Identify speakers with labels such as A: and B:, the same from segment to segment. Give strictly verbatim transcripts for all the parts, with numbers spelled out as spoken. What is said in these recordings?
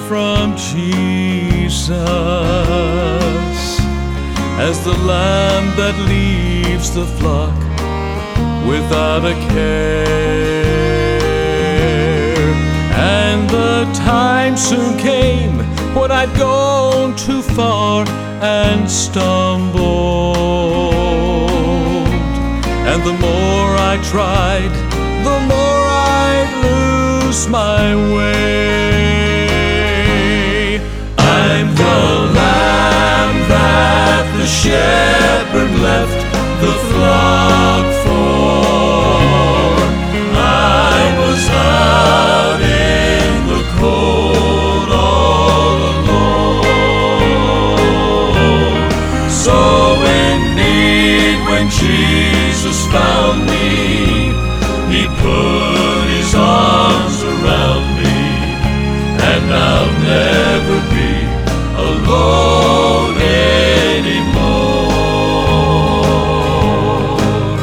A: from Jesus, as the lamb that leaves the flock without a care. And the time soon came when I'd gone too far and stumbled, and the more I tried, the more I'd lose my way. I'm the lamb that the shepherd left the flock for. I was out in the cold all alone, so in need when Jesus found me, He put His arms around me, and I'll never be alone anymore.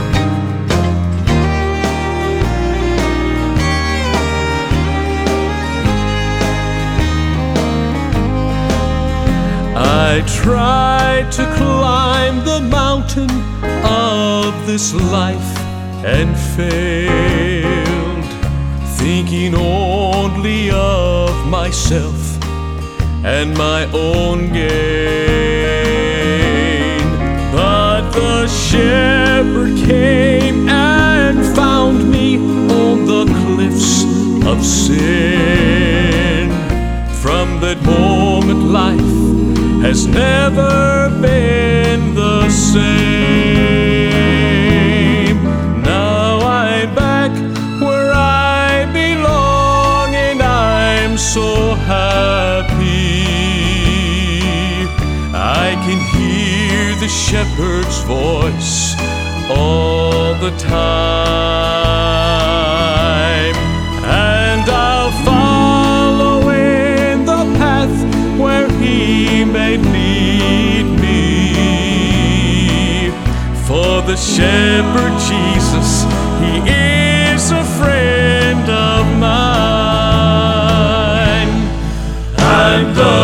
A: I tried to climb the mountain of this life and failed, thinking only of myself and my own gain. But the shepherd came and found me on the cliffs of sin. From that moment, life has never been the same. Now I'm back where I belong, and I'm so happy. I can hear the shepherd's voice all the time, and I'll follow in the path where He may lead me. For the shepherd Jesus, He is a friend of mine. I'm the